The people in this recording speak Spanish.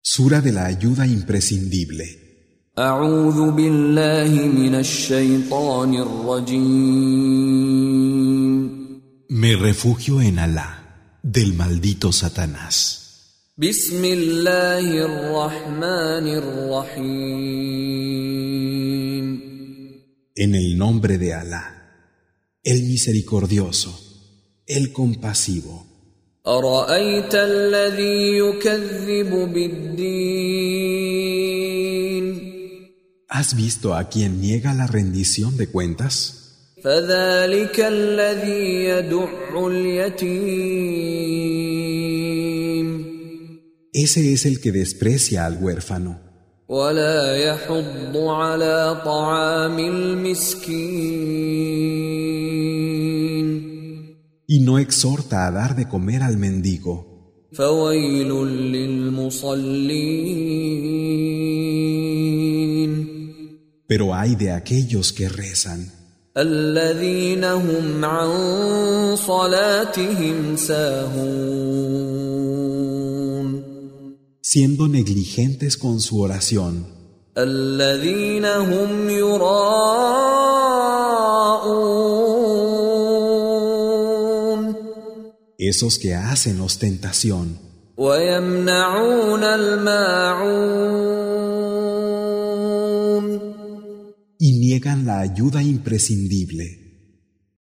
Sura de la ayuda imprescindible. أعوذ بالله من الشيطان الرجيم. Me refugio en Alá, del maldito Satanás. بسم الله الرحمن الرحيم. En el nombre de Alá, el misericordioso, el compasivo. أرأيت الذي يكذب بالدين. ¿Has visto a quien niega la rendición de cuentas? فذلك الذي يدع اليتيم. Ese es el que desprecia al huérfano ولا يحض على طعام المسكين. y no exhorta a dar de comer al mendigo. فويل للمصلين. Pero ay de aquellos que rezan, الذين هم عن صلاتهم ساهون. siendo negligentes con su oración, الذين هم يراءون. esos que hacen ostentación ويمنعون الماعون. y niegan la ayuda imprescindible.